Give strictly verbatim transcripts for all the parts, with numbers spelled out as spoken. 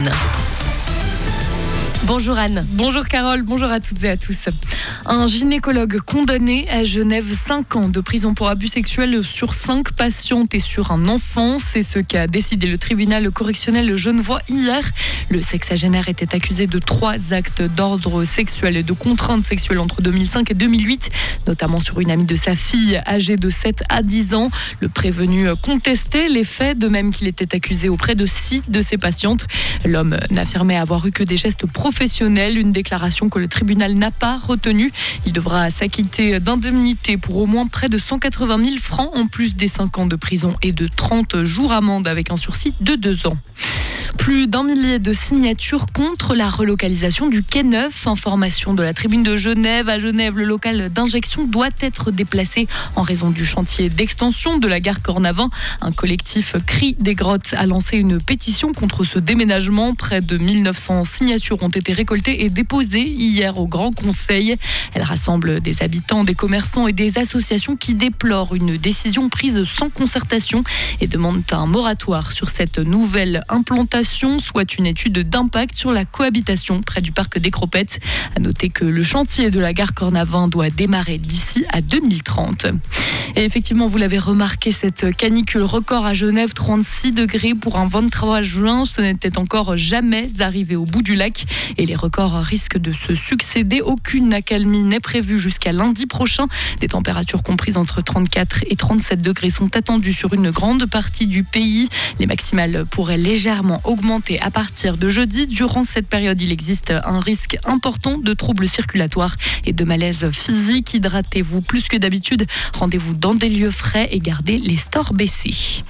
Bonjour Anne. Bonjour Carole, bonjour à toutes et à tous. Un gynécologue condamné à Genève cinq ans de prison pour abus sexuels sur cinq patientes et sur un enfant. C'est ce qu'a décidé le tribunal correctionnel genevois hier. Le sexagénaire était accusé de trois actes d'ordre sexuel et de contrainte sexuelle entre deux mille cinq et deux mille huit, notamment sur une amie de sa fille âgée de sept à dix ans. Le prévenu contestait les faits, de même qu'il était accusé auprès de six de ses patientes. L'homme n'affirmait avoir eu que des gestes professionnels, une déclaration que le tribunal n'a pas retenue. Il devra s'acquitter d'indemnités pour au moins près de cent quatre-vingt mille francs, en plus des cinq ans de prison et de trente jours amende avec un sursis de deux ans. Plus d'un millier de signatures contre la relocalisation du Quai Neuf. Information de la Tribune de Genève. À Genève, le local d'injection doit être déplacé en raison du chantier d'extension de la gare Cornavin. Un collectif Cri des Grottes a lancé une pétition contre ce déménagement. Près de mille neuf cents signatures ont été récoltées et déposées hier au Grand Conseil. Elle rassemble des habitants, des commerçants et des associations qui déplorent une décision prise sans concertation et demandent un moratoire sur cette nouvelle implantation, soit une étude d'impact sur la cohabitation près du parc des Cropettes. À noter que le chantier de la gare Cornavin doit démarrer d'ici à deux mille trente. Et effectivement, vous l'avez remarqué, cette canicule record à Genève, trente-six degrés pour un vingt-trois juin. Ce n'était encore jamais arrivé au bout du lac et les records risquent de se succéder. Aucune accalmie n'est prévue jusqu'à lundi prochain. Des températures comprises entre trente-quatre et trente-sept degrés sont attendues sur une grande partie du pays. Les maximales pourraient légèrement augmenter à partir de jeudi. Durant cette période, il existe un risque important de troubles circulatoires et de malaise physique. Hydratez-vous plus que d'habitude. Rendez-vous dans des lieux frais et gardez les stores baissés.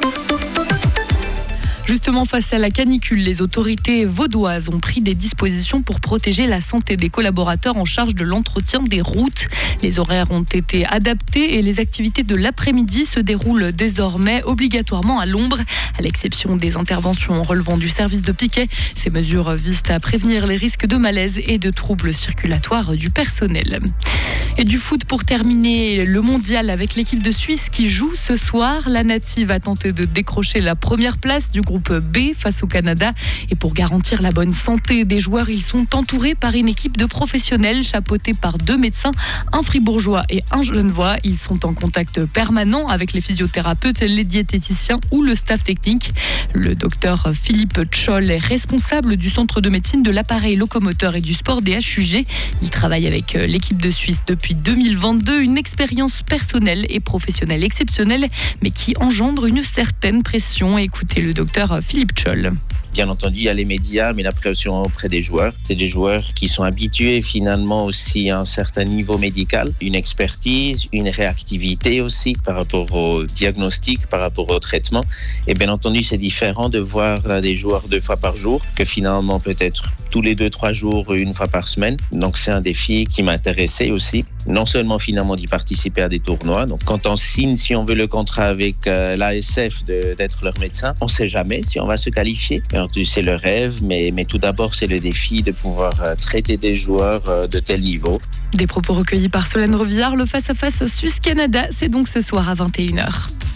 Justement, face à la canicule, les autorités vaudoises ont pris des dispositions pour protéger la santé des collaborateurs en charge de l'entretien des routes. Les horaires ont été adaptés et les activités de l'après-midi se déroulent désormais obligatoirement à l'ombre, à l'exception des interventions relevant du service de piquet. Ces mesures visent à prévenir les risques de malaise et de troubles circulatoires du personnel. Et du foot pour terminer, le mondial avec l'équipe de Suisse qui joue ce soir. La native a tenté de décrocher la première place du groupe B face au Canada. Et pour garantir la bonne santé des joueurs, ils sont entourés par une équipe de professionnels chapeautés par deux médecins, un fribourgeois et un genevois. Ils sont en contact permanent avec les physiothérapeutes, les diététiciens ou le staff technique. Le docteur Philippe Tcholl est responsable du centre de médecine de l'appareil locomoteur et du sport des H U G. Il travaille avec l'équipe de Suisse depuis deux mille vingt-deux, une expérience personnelle et professionnelle exceptionnelle, mais qui engendre une certaine pression. Écoutez le docteur Philippe Tcholl. Bien entendu, il y a les médias, mais la pression auprès des joueurs. C'est des joueurs qui sont habitués finalement aussi à un certain niveau médical, une expertise, une réactivité aussi par rapport au diagnostic, par rapport au traitement. Et bien entendu, c'est différent de voir des joueurs deux fois par jour que finalement peut-être tous les deux, trois jours, une fois par semaine. Donc c'est un défi qui m'intéressait aussi. Non seulement finalement d'y participer à des tournois. Donc quand on signe, si on veut le contrat avec euh, l'A S F de, d'être leur médecin, on ne sait jamais si on va se qualifier. C'est le rêve, mais, mais tout d'abord, c'est le défi de pouvoir traiter des joueurs de tel niveau. Des propos recueillis par Solène Revillard. Le face-à-face Suisse-Canada, c'est donc ce soir à vingt et une heures.